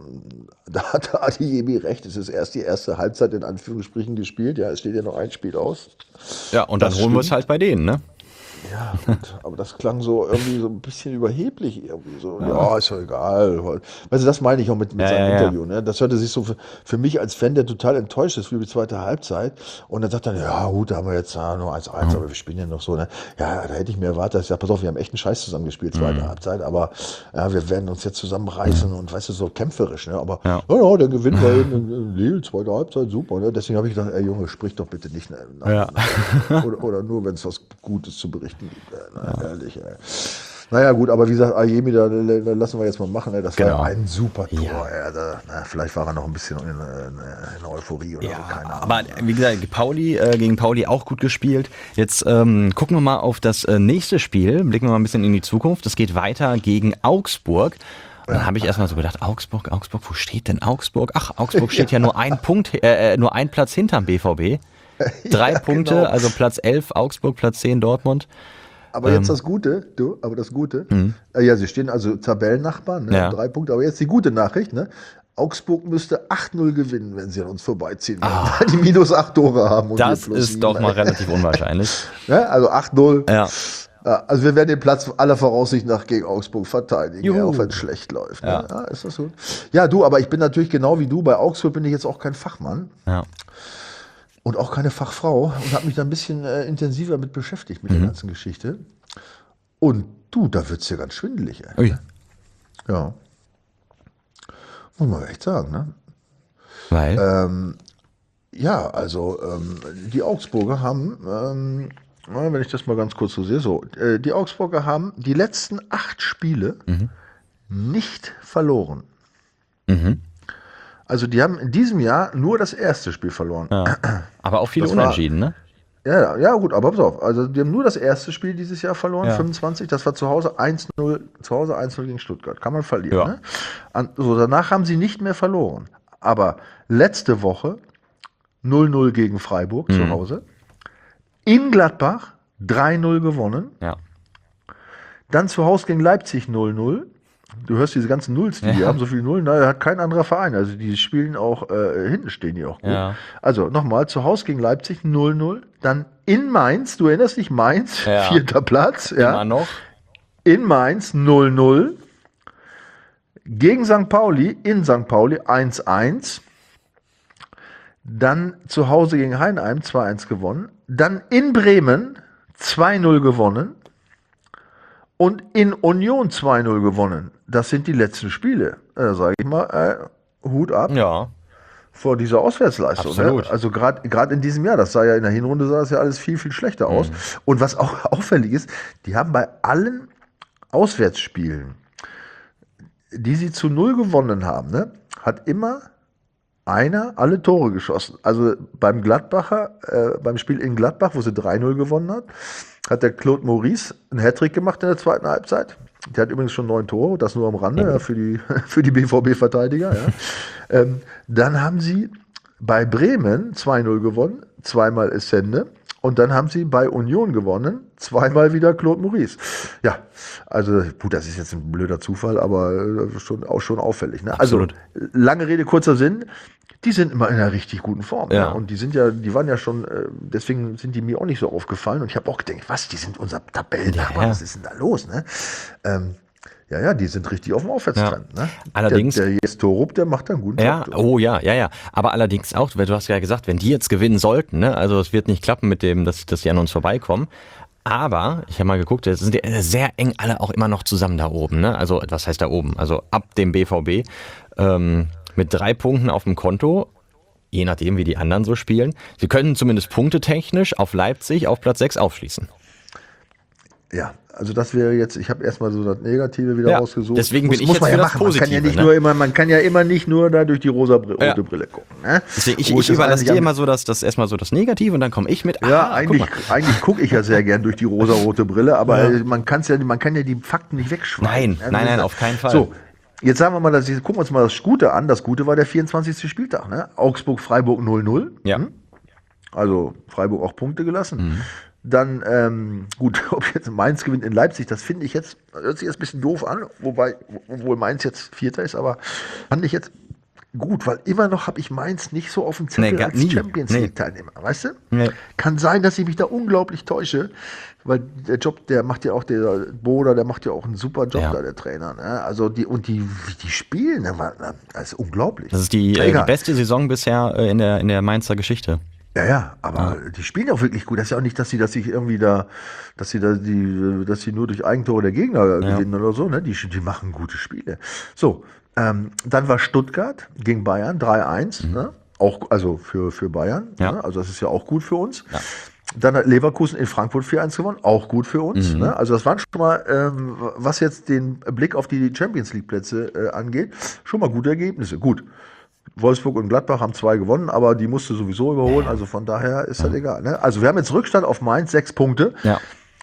da hat Adeyemi recht, es ist erst die erste Halbzeit in Anführungsstrichen gespielt, ja, es steht ja noch ein Spiel aus. Ja, und dann das holen wir es halt bei denen, ne? Ja, gut, aber das klang so irgendwie so ein bisschen überheblich. Irgendwie so, ja, ja ist ja egal. Weißt du, das meine ich auch mit, mit ja, seinem ja, Interview. Ne? Das hörte sich so für, für mich als Fan, der total enttäuscht ist für die zweite Halbzeit. Und dann sagt er, ja gut, da haben wir jetzt ja, nur eins eins, mhm. aber wir spielen ja noch so. Ne? Ja, da hätte ich mir erwartet, ich sag, pass auf, wir haben echt einen Scheiß zusammengespielt, zweite mhm. Halbzeit, aber ja, wir werden uns jetzt zusammenreißen mhm. und weißt du, so kämpferisch. Ne? Aber ja, ja, ja dann gewinnen wir in, in Lille, zweite Halbzeit, super. Ne? Deswegen habe ich gedacht, ey Junge, sprich doch bitte nicht nach, ja. nach, oder, oder nur, wenn es was Gutes zu berichten gibt. Ne? Ja. Ehrlich, ey. Naja gut, aber wie gesagt, Adeyemi, da, da lassen wir jetzt mal machen. Ey. Das genau. war ja ein super Tor. Ja. Ey. Da, na, vielleicht war er noch ein bisschen in, in, in Euphorie oder ja, so, keine Ahnung. Aber wie gesagt, Pauli, äh, gegen Pauli auch gut gespielt. Jetzt ähm, gucken wir mal auf das äh, nächste Spiel, blicken wir mal ein bisschen in die Zukunft. Es geht weiter gegen Augsburg. Und dann habe ich erstmal so gedacht, Augsburg, Augsburg, wo steht denn Augsburg? Ach, Augsburg steht ja, ja nur ein Punkt, äh, nur ein Platz hinterm B V B. Drei ja, Punkte, genau. Also Platz elf Augsburg, Platz zehn Dortmund. Aber Ähm. jetzt das Gute, du, aber das Gute, äh, ja, sie stehen also Tabellennachbarn, ne, Ja. drei Punkte, aber jetzt die gute Nachricht, ne? Augsburg müsste acht null gewinnen, wenn sie an uns vorbeiziehen, weil die minus acht Tore haben. Und wir Das plus ist sieben, doch mal ey. relativ unwahrscheinlich. Ne? Also acht null. Ja. Ja, also wir werden den Platz aller Voraussicht nach gegen Augsburg verteidigen, Juhu. ja, auch wenn es schlecht läuft. Ne? Ja. Ja, ist das gut? Ja, du, aber ich bin natürlich genau wie du, bei Augsburg bin ich jetzt auch kein Fachmann Ja. und auch keine Fachfrau und habe mich da ein bisschen äh, intensiver mit beschäftigt mit Mhm. der ganzen Geschichte. Und du, da wird es ja ganz schwindelig. Ey. Ui. Ja. Muss man echt sagen, ne? Weil? Ähm, ja, also ähm, die Augsburger haben, ähm, na, wenn ich das mal ganz kurz so sehe, so, äh, die Augsburger haben die letzten acht Spiele Mhm. nicht verloren. Mhm. Also die haben in diesem Jahr nur das erste Spiel verloren. Ja. Aber auch viele Das war- Unentschieden, ne? Ja, ja, gut, aber pass auf. Also die haben nur das erste Spiel dieses Jahr verloren, Ja. fünfundzwanzig. Das war zu Hause eins null, zu Hause eins null gegen Stuttgart. Kann man verlieren. Ja. Ne? An, so, danach haben sie nicht mehr verloren. Aber letzte Woche null null gegen Freiburg zu Hause. In Gladbach drei null gewonnen. Ja. Dann zu Hause gegen Leipzig null null. Du hörst diese ganzen Nulls, die, die Ja. haben so viele Nullen, da hat kein anderer Verein. Also die spielen auch, äh, hinten stehen die auch gut. Ja. Also nochmal, zu Hause gegen Leipzig null null. Dann in Mainz, du erinnerst dich, Mainz, Ja. vierter Platz. Immer Ja. noch. In Mainz null null. Gegen Sankt Pauli, in Sankt Pauli eins eins. Dann zu Hause gegen Heidenheim zwei eins gewonnen. Dann in Bremen zwei null gewonnen. Und in Union zwei null gewonnen. Das sind die letzten Spiele. Da sage ich mal, äh, Hut ab Ja. vor dieser Auswärtsleistung. Absolut. Ne? Also gerade gerade in diesem Jahr, das sah ja in der Hinrunde sah das ja alles viel, viel schlechter aus. Und was auch auffällig ist, die haben bei allen Auswärtsspielen, die sie zu null gewonnen haben, ne, hat immer einer alle Tore geschossen. Also beim Gladbacher, äh, beim Spiel in Gladbach, wo sie drei null gewonnen hat, hat der Claude Maurice einen Hattrick gemacht in der zweiten Halbzeit. Der hat übrigens schon neun Tore, das nur am Rande, ja, für die, für die B V B-Verteidiger. Ja. ähm, dann haben sie bei Bremen zwei null gewonnen, zweimal Essende. Und dann haben sie bei Union gewonnen, zweimal wieder Claude Maurice. Ja, also gut, das ist jetzt ein blöder Zufall, aber äh, schon, auch schon auffällig. Ne? Absolut. Also lange Rede, kurzer Sinn. Die sind immer in einer richtig guten Form. Ja. Ne? Und die sind ja, die waren ja schon, äh, deswegen sind die mir auch nicht so aufgefallen. Und ich habe auch gedacht, was, die sind unser Tabellennachbar, Ja. was ist denn da los? Ne? Ähm, ja, ja, die sind richtig auf dem Aufwärtstrend. Ja. Ne? Allerdings- Der, der Jes Torup, der macht da einen guten Ja, Job. du. oh ja, ja, ja. Aber allerdings auch, du hast ja gesagt, wenn die jetzt gewinnen sollten, ne, also es wird nicht klappen mit dem, dass, dass die an uns vorbeikommen. Aber ich habe mal geguckt, es sind ja sehr eng alle auch immer noch zusammen da oben. Ne? Also was heißt da oben? Also ab dem B V B ähm, mit drei Punkten auf dem Konto, je nachdem wie die anderen so spielen. Sie können zumindest punktetechnisch auf Leipzig auf Platz sechs aufschließen. Ja, also das wäre jetzt, ich habe erstmal so das Negative wieder Ja, rausgesucht. deswegen bin ich muss jetzt man für ja das machen. Man kann ja Positive, nicht ne? nur immer, man kann ja immer nicht nur da durch die rosa Br- rote Ja. Brille gucken. Ne? Deswegen, ich Wo ich das überlasse eigentlich dir am- immer so das, das erstmal so das Negative und dann komme ich mit. Ja, ah, eigentlich, guck mal. eigentlich gucke ich ja sehr gern durch die rosa-rote Brille, aber äh, man, kann's ja, man kann ja die Fakten nicht wegschweigen. Nein, Ja, nein, das nein, ist- auf keinen Fall. So, jetzt sagen wir mal, das, gucken wir uns mal das Gute an. Das Gute war der vierundzwanzigste Spieltag. Ne? Augsburg-Freiburg null null. Ja. Hm? Also Freiburg auch Punkte gelassen. Mhm. Dann, ähm, gut, ob jetzt Mainz gewinnt in Leipzig, das finde ich jetzt, hört sich jetzt ein bisschen doof an, wobei, obwohl Mainz jetzt Vierter ist, aber fand ich jetzt gut, weil immer noch habe ich Mainz nicht so auf dem Zettel Nee, gar als nie. Champions Nee. League-Teilnehmer, weißt du? Nee. Kann sein, dass ich mich da unglaublich täusche, weil der Job, der macht ja auch, der Boda, der macht ja auch einen super Job Ja. da, der Trainer. Ne? Also die, und die, wie die spielen, ne, war- das ist unglaublich. Das ist die, äh, die Egal. beste Saison bisher äh, in der, in der Mainzer Geschichte. Ja, ja, aber die spielen auch wirklich gut. Das ist ja auch nicht, dass sie, dass sich irgendwie da, dass sie da die, dass sie nur durch Eigentore der Gegner gewinnen oder so, ne? Die, die machen gute Spiele. So, ähm, dann war Stuttgart gegen Bayern drei eins, ne? Auch, also für, für Bayern, Ja. ne? Also das ist ja auch gut für uns. Ja. Dann hat Leverkusen in Frankfurt vier eins gewonnen, auch gut für uns. Mhm. Ne? Also das waren schon mal, ähm, was jetzt den Blick auf die Champions League Plätze äh, angeht, schon mal gute Ergebnisse. Gut. Wolfsburg und Gladbach haben zwei gewonnen, aber die musste sowieso überholen, also von daher ist das egal. Ne? Also wir haben jetzt Rückstand auf Mainz, sechs Punkte. Ja.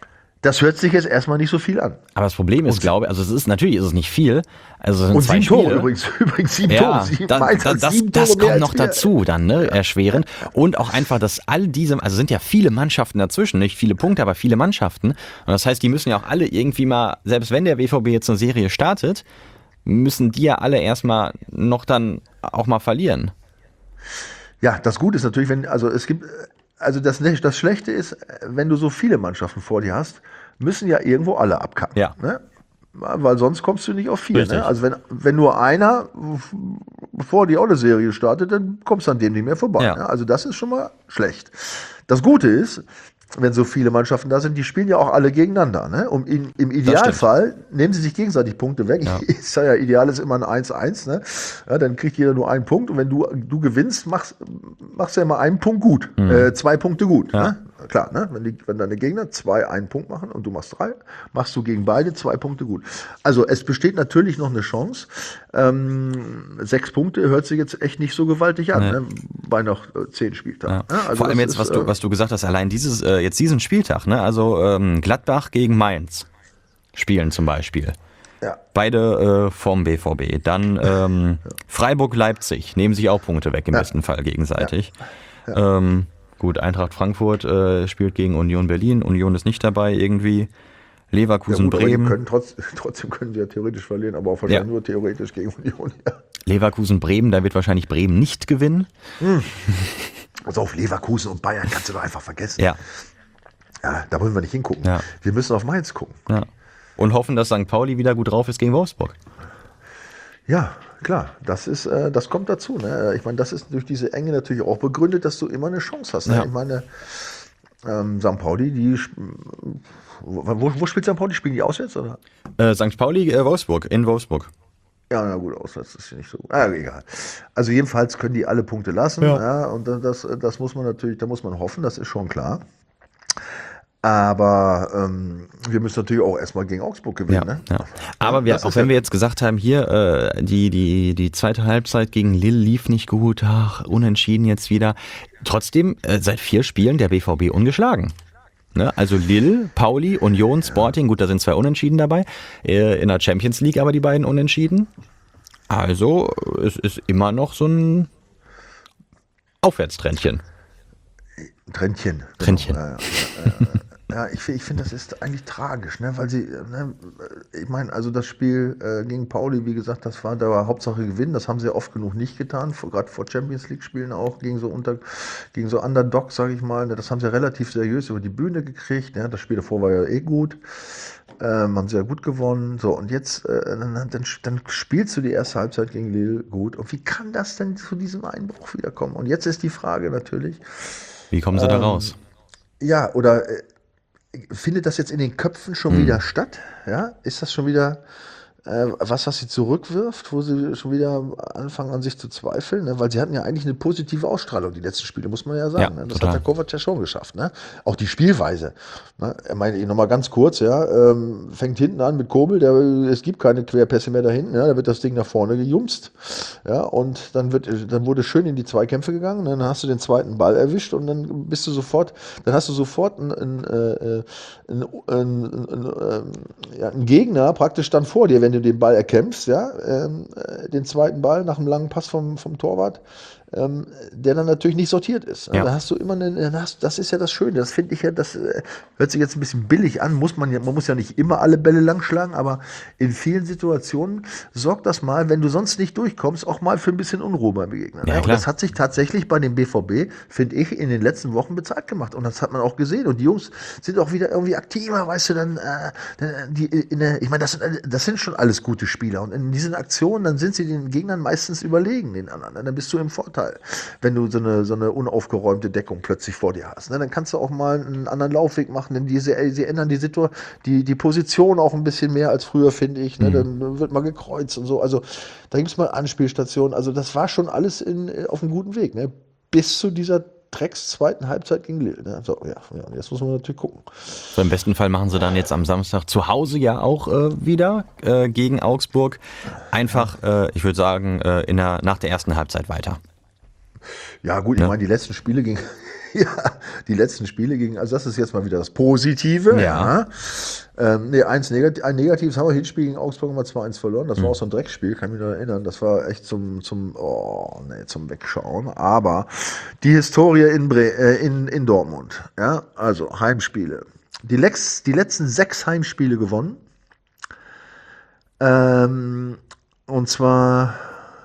Das hört sich jetzt erstmal nicht so viel an. Aber das Problem ist, glaube ich, also es ist natürlich ist es nicht viel. Also es sind Und zwei sieben Spiele. Tore übrigens, übrigens sieben Ja, Tore. Sieben, da, Mainz da, hat das, sieben das Tore mehr kommt als noch wir. dazu dann, ne? Erschwerend. Und auch einfach, dass all diese, also sind ja viele Mannschaften dazwischen, nicht viele Punkte, aber viele Mannschaften. Und das heißt, die müssen ja auch alle irgendwie mal, selbst wenn der B V B jetzt eine Serie startet, müssen die ja alle erstmal noch dann auch mal verlieren. Ja, das Gute ist natürlich, wenn, also es gibt, also das, das Schlechte ist, wenn du so viele Mannschaften vor dir hast, müssen ja irgendwo alle abkacken. Ja. Ne? Weil sonst kommst du nicht auf vier. Richtig. Ne? Also wenn, wenn nur einer vor die auch eine Serie startet, dann kommst du an dem nicht mehr vorbei. Ja. Ne? Also das ist schon mal schlecht. Das Gute ist, wenn so viele Mannschaften da sind, die spielen ja auch alle gegeneinander. Ne? Und in, im Idealfall nehmen sie sich gegenseitig Punkte weg. Ja. Ich sage ja, ideal ist immer ein eins eins. Ne? Ja, dann kriegt jeder nur einen Punkt. Und wenn du, du gewinnst, machst, machst du ja immer einen Punkt gut. Mhm. Äh, zwei Punkte gut. Ja. Ne? Klar, ne? wenn, die, wenn deine Gegner zwei einen Punkt machen und du machst drei, machst du gegen beide zwei Punkte gut. Also es besteht natürlich noch eine Chance. Ähm, sechs Punkte hört sich jetzt echt nicht so gewaltig an, Nee. ne? Bei noch äh, zehn Spieltagen. Ja. Ne? Also Vor allem das jetzt, ist, was du, äh, was du gesagt hast, allein dieses, äh, jetzt diesen Spieltag, ne? Also ähm, Gladbach gegen Mainz spielen zum Beispiel. Ja. Beide äh, vom B V B. Dann ähm, Freiburg-Leipzig nehmen sich auch Punkte weg, im Ja. besten Fall gegenseitig. Ähm, gut, Eintracht Frankfurt äh, spielt gegen Union Berlin. Union ist nicht dabei irgendwie. Ja, Leverkusen, gut, aber die Bremen. können trotz, trotzdem können sie ja theoretisch verlieren, aber auch wahrscheinlich Ja. nur theoretisch gegen Union. Ja. Leverkusen, Bremen, da wird wahrscheinlich Bremen nicht gewinnen. Also auf Leverkusen und Bayern kannst du doch einfach vergessen. Ja. Ja, da wollen wir nicht hingucken. Ja. Wir müssen auf Mainz gucken. ja. Und hoffen, dass Sankt Pauli wieder gut drauf ist gegen Wolfsburg. Ja, klar, das ist, äh, das kommt dazu. Ne? Ich meine, das ist durch diese Enge natürlich auch begründet, dass du immer eine Chance hast. Ne? Ja. Ich meine, ähm, Sankt Pauli, die sp- wo, wo spielt Sankt Pauli? Spielen die auswärts oder? Äh, Sankt Pauli, äh, Wolfsburg, in Wolfsburg. Ja, na gut, auswärts ist ja nicht so gut. Ah, egal. Also jedenfalls können die alle Punkte lassen. Ja. Ja. Und das, das muss man natürlich, da muss man hoffen, das ist schon klar. Aber ähm, wir müssen natürlich auch erstmal gegen Augsburg gewinnen. Ja, Ne? ja. Aber wir, Das auch ist wenn ja- wir jetzt gesagt haben, hier, äh, die, die, die zweite Halbzeit gegen Lille lief nicht gut, ach, unentschieden jetzt wieder. Trotzdem, äh, seit vier Spielen der B V B ungeschlagen. Ne? Also Lille, Pauli, Union, Sporting, gut, da sind zwei Unentschieden dabei. Äh, in der Champions League aber die beiden Unentschieden. Also, es ist immer noch so ein Aufwärtstrendchen. Trendchen. Trendchen. Genau. Ja, ja, ja. Ja, ich, fi- ich finde, das ist eigentlich tragisch, ne? Weil sie, ne, ich meine, also das Spiel äh, gegen Pauli, wie gesagt, das war, da war Hauptsache Gewinn, das haben sie ja oft genug nicht getan, gerade vor Champions League Spielen auch, gegen so unter, gegen so Underdogs, sage ich mal, ne? Das haben sie relativ seriös über die Bühne gekriegt, ne? Das Spiel davor war ja eh gut, ähm, haben sie ja gut gewonnen, so, und jetzt, äh, dann, dann, dann spielst du die erste Halbzeit gegen Lille gut, und wie kann das denn zu diesem Einbruch wiederkommen? Und jetzt ist die Frage natürlich, Wie kommen sie da raus? ja, oder äh, findet das jetzt in den Köpfen schon wieder statt? Ja, ist das schon wieder äh, was, was sie zurückwirft, wo sie schon wieder anfangen an sich zu zweifeln? Ne? Weil sie hatten ja eigentlich eine positive Ausstrahlung, die letzten Spiele, muss man ja sagen. Ja, ne? Das total. hat der Kovac ja schon geschafft. Ne? Auch die Spielweise. Ne? Ich meine, nochmal ganz kurz, ja, ähm, fängt hinten an mit Kobel, der, es gibt keine Querpässe mehr da hinten, ja, da wird das Ding nach vorne gejumst. Ja, und dann wird, dann wurde schön in die Zweikämpfe gegangen, dann hast du den zweiten Ball erwischt und dann bist du sofort, dann hast du sofort einen, einen, äh, einen, einen, einen, einen, ja, einen Gegner praktisch dann vor dir, wenn du den Ball erkämpfst, ja, ähm, äh, den zweiten Ball nach einem langen Pass vom, vom Torwart, ähm, der dann natürlich nicht sortiert ist. Ja. Da hast du immer eine, dann hast, das ist ja das Schöne, das finde ich ja, das äh, hört sich jetzt ein bisschen billig an, muss man ja, man muss ja nicht immer alle Bälle langschlagen, aber in vielen Situationen sorgt das mal, wenn du sonst nicht durchkommst, auch mal für ein bisschen Unruhe beim Gegner. Ja, ne? Und klar. das hat sich tatsächlich bei dem B V B, finde ich, in den letzten Wochen bezahlt gemacht. Und das hat man auch gesehen. Und die Jungs sind auch wieder irgendwie aktiver, weißt du, dann, äh, die, in der, ich meine, das sind, das sind schon alles gute Spieler. Und in diesen Aktionen, dann sind sie den Gegnern meistens überlegen, den anderen. Dann bist du im Vorteil, wenn du so eine, so eine unaufgeräumte Deckung plötzlich vor dir hast. Ne? Dann kannst du auch mal einen anderen Laufweg machen, denn diese, sie ändern die Situation, die, die Position auch ein bisschen mehr als früher, finde ich. Ne? Dann wird mal gekreuzt und so. Also da gibt es mal Anspielstationen. Also das war schon alles in, auf einem guten Weg. Ne? Bis zu dieser Drecks zweiten Halbzeit gegen Lille. Ne? So, ja, ja, jetzt muss man natürlich gucken. So, im besten Fall machen sie dann jetzt am Samstag zu Hause ja auch äh, wieder äh, gegen Augsburg. Einfach, äh, ich würde sagen, äh, in der, nach der ersten Halbzeit weiter. Ja gut, ich Ja. meine, die letzten Spiele gingen, ja, die letzten Spiele gingen, also das ist jetzt mal wieder das Positive. Ja. Ja. Ähm, nee, eins Negat ein Negatives haben wir, Hinspiel gegen Augsburg haben wir zwei eins verloren. Das war auch so ein Dreckspiel, kann ich mich noch erinnern. Das war echt zum, zum, oh, nee, zum Wegschauen. Aber die Historie in, Bre äh, in, in Dortmund, ja, also Heimspiele. Die, Lex die letzten sechs Heimspiele gewonnen. Ähm, und zwar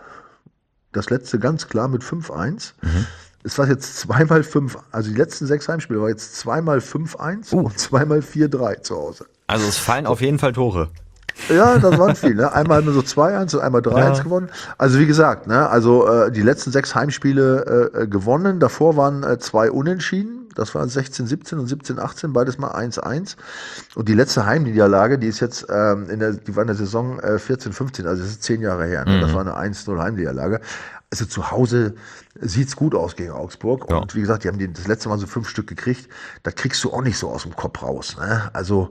das letzte ganz klar mit fünf eins. Mhm. Es war jetzt zweimal fünf, also die letzten sechs Heimspiele war jetzt zweimal fünf eins uh. und zweimal vier drei zu Hause. Also es fallen auf jeden Fall Tore. Ja, das waren viele. Ne? Einmal nur so zwei eins und einmal drei eins ja. gewonnen. Also wie gesagt, ne, also äh, die letzten sechs Heimspiele äh, gewonnen. Davor waren äh, zwei Unentschieden. Das waren sechzehn siebzehn und siebzehn achtzehn, beides mal eins eins. Und die letzte Heimniederlage, die ist jetzt, ähm, in der, die war in der Saison äh, vierzehn fünfzehn, also das ist zehn Jahre her. Ne? Mhm. Das war eine eins null Heimniederlage. Also zu Hause sieht's gut aus gegen Augsburg. Und ja. wie gesagt, die haben die, das letzte Mal so fünf Stück gekriegt. Da kriegst du auch nicht so aus dem Kopf raus. Ne? Also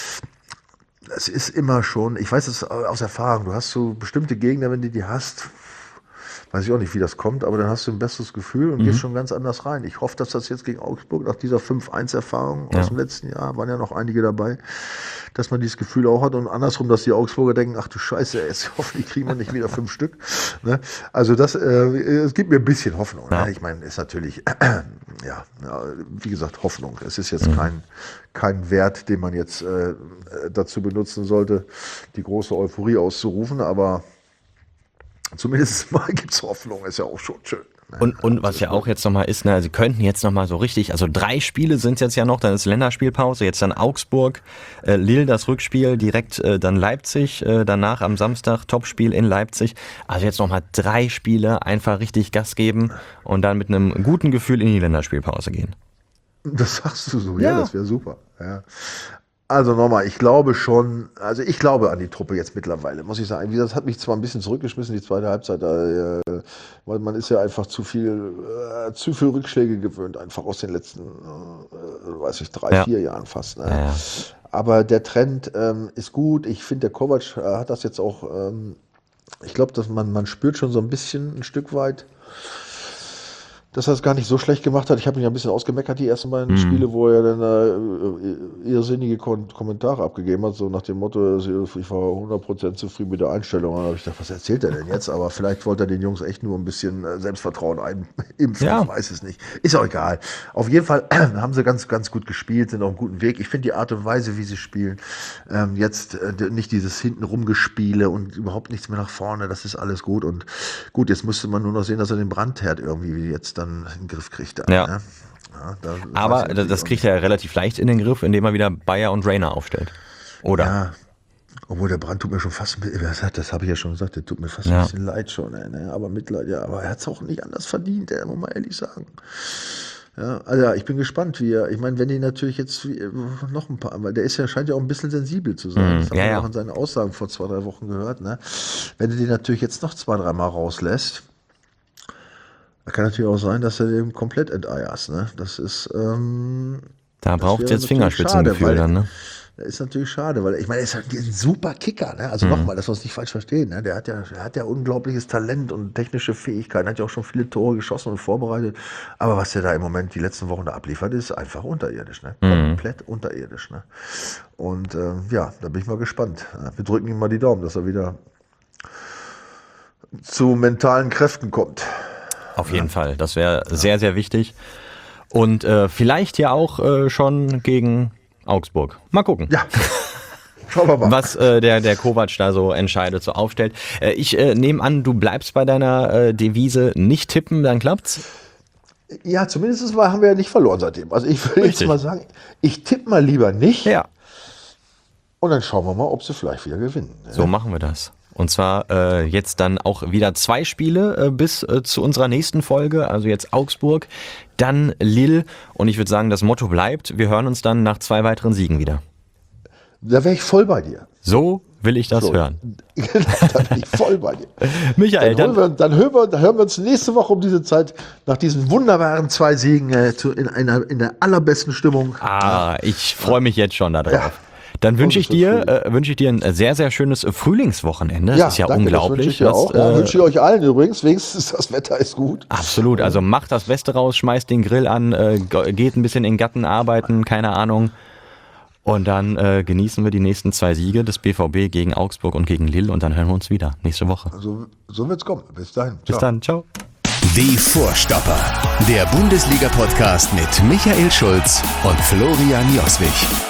es ist immer schon, ich weiß es aus Erfahrung, du hast so bestimmte Gegner, wenn du die hast, weiß ich auch nicht, wie das kommt, aber dann hast du ein besseres Gefühl und mhm. gehst schon ganz anders rein. Ich hoffe, dass das jetzt gegen Augsburg, nach dieser fünf eins Erfahrung ja. aus dem letzten Jahr, waren ja noch einige dabei, dass man dieses Gefühl auch hat und andersrum, dass die Augsburger denken, ach du Scheiße, jetzt hoffentlich kriegen wir nicht wieder fünf Stück. Ne? Also das, äh, es gibt mir ein bisschen Hoffnung. Ja. Ne? Ich meine, ist natürlich, äh, ja, ja, wie gesagt, Hoffnung. Es ist jetzt mhm. kein, kein Wert, den man jetzt äh, dazu benutzen sollte, die große Euphorie auszurufen, aber zumindest mal gibt es Hoffnung, ist ja auch schon schön. Und, und was ja auch jetzt nochmal ist, ne, sie könnten jetzt nochmal so richtig, also drei Spiele sind jetzt ja noch, dann ist Länderspielpause, jetzt dann Augsburg, äh, Lille das Rückspiel, direkt äh, dann Leipzig, äh, danach am Samstag Topspiel in Leipzig. Also jetzt nochmal drei Spiele, einfach richtig Gas geben und dann mit einem guten Gefühl in die Länderspielpause gehen. Das sagst du so, ja, ja das wäre super. Ja. Also nochmal, ich glaube schon, also ich glaube an die Truppe jetzt mittlerweile, muss ich sagen. Wie gesagt, das hat mich zwar ein bisschen zurückgeschmissen, die zweite Halbzeit, äh, weil man ist ja einfach zu viel, äh, zu viel Rückschläge gewöhnt, einfach aus den letzten, äh, weiß ich, drei, ja. vier Jahren fast. Ne? Ja. Aber der Trend ähm, ist gut. Ich finde, der Kovac äh, hat das jetzt auch, ähm, ich glaube, dass man, man spürt schon so ein bisschen ein Stück weit, dass er es gar nicht so schlecht gemacht hat. Ich habe ihn ja ein bisschen ausgemeckert, die ersten beiden mhm. Spiele, wo er dann äh, irrsinnige Kon Kommentare abgegeben hat, so nach dem Motto, ich war hundert Prozent zufrieden mit der Einstellung. Und da habe ich gedacht, was erzählt er denn jetzt? Aber vielleicht wollte er den Jungs echt nur ein bisschen Selbstvertrauen einimpfen, ja. ich weiß es nicht. Ist auch egal. Auf jeden Fall haben sie ganz, ganz gut gespielt, sind auf einem guten Weg. Ich finde die Art und Weise, wie sie spielen, ähm, jetzt äh, nicht dieses hintenrum Gespiele und überhaupt nichts mehr nach vorne, das ist alles gut. Und gut, jetzt müsste man nur noch sehen, dass er den Brandherd irgendwie jetzt dann in den Griff kriegt. Da, ja. Ne? Ja, da aber das kriegt er relativ leicht in den Griff, indem er wieder Bayer und Rainer aufstellt. Oder? Ja, obwohl der Brand tut mir schon fast, das habe ich ja schon gesagt, der tut mir fast ja. ein bisschen leid schon. Ey, ne? Aber Mitleid, ja, aber er hat es auch nicht anders verdient, ey, muss man ehrlich sagen. Ja, also ich bin gespannt, wie er, ich meine, wenn die natürlich jetzt wie, noch ein paar, weil der ist ja, scheint ja auch ein bisschen sensibel zu sein. Mm, das haben ja, wir ja. auch in seinen Aussagen vor zwei, drei Wochen gehört, ne? Wenn du den natürlich jetzt noch zwei, dreimal rauslässt, kann natürlich auch sein, dass er den komplett enteierst. Ne? Das ist. Ähm, da braucht es jetzt Fingerspitzengefühl dann, ne? Das ist natürlich schade, weil ich meine, er ist halt ein super Kicker. Ne? Also mhm. nochmal, dass wir uns nicht falsch verstehen. Ne? Der hat ja, der hat ja unglaubliches Talent und technische Fähigkeiten, hat ja auch schon viele Tore geschossen und vorbereitet. Aber was er da im Moment die letzten Wochen da abliefert, ist einfach unterirdisch. Ne? Mhm. Komplett unterirdisch. Ne? Und äh, ja, da bin ich mal gespannt. Wir drücken ihm mal die Daumen, dass er wieder zu mentalen Kräften kommt. Auf jeden ja. Fall, das wäre ja. sehr, sehr wichtig. Und äh, vielleicht ja auch äh, schon gegen Augsburg. Mal gucken. Ja, schauen wir mal. Was äh, der, der Kovac da so entscheidet, so aufstellt. Äh, ich äh, nehme an, du bleibst bei deiner äh, Devise nicht tippen, dann klappt's? Ja, zumindest mal haben wir ja nicht verloren seitdem. Also ich würde jetzt mal sagen, ich tippe mal lieber nicht. Ja. Und dann schauen wir mal, ob sie vielleicht wieder gewinnen. So machen wir das. Und zwar äh, jetzt dann auch wieder zwei Spiele äh, bis äh, zu unserer nächsten Folge. Also jetzt Augsburg, dann Lille. Und ich würde sagen, das Motto bleibt. Wir hören uns dann nach zwei weiteren Siegen wieder. Da wäre ich voll bei dir. So will ich das so hören. Da bin ich voll bei dir. Michael, dann, wir, dann, hören wir, dann hören wir uns nächste Woche um diese Zeit nach diesen wunderbaren zwei Siegen äh, zu, in, einer, in der allerbesten Stimmung. Ah, ich freue mich jetzt schon darauf. Ja. Dann wünsche ich das dir, äh, wünsche ich dir ein sehr, sehr schönes Frühlingswochenende. Das Ja, ist ja danke, unglaublich. Das wünsche ich dir auch. Ja, äh, wünsche ich euch allen übrigens. Wenigstens das Wetter ist gut. Absolut. Also macht das Beste raus, schmeißt den Grill an, äh, geht ein bisschen in den Garten arbeiten, keine Ahnung. Und dann äh, genießen wir die nächsten zwei Siege des B V B gegen Augsburg und gegen Lille und dann hören wir uns wieder nächste Woche. So, so wird's kommen. Bis dahin. Bis Ciao. dann. Ciao. Die Vorstopper. Der Bundesliga-Podcast mit Michael Schulz und Florian Joswig.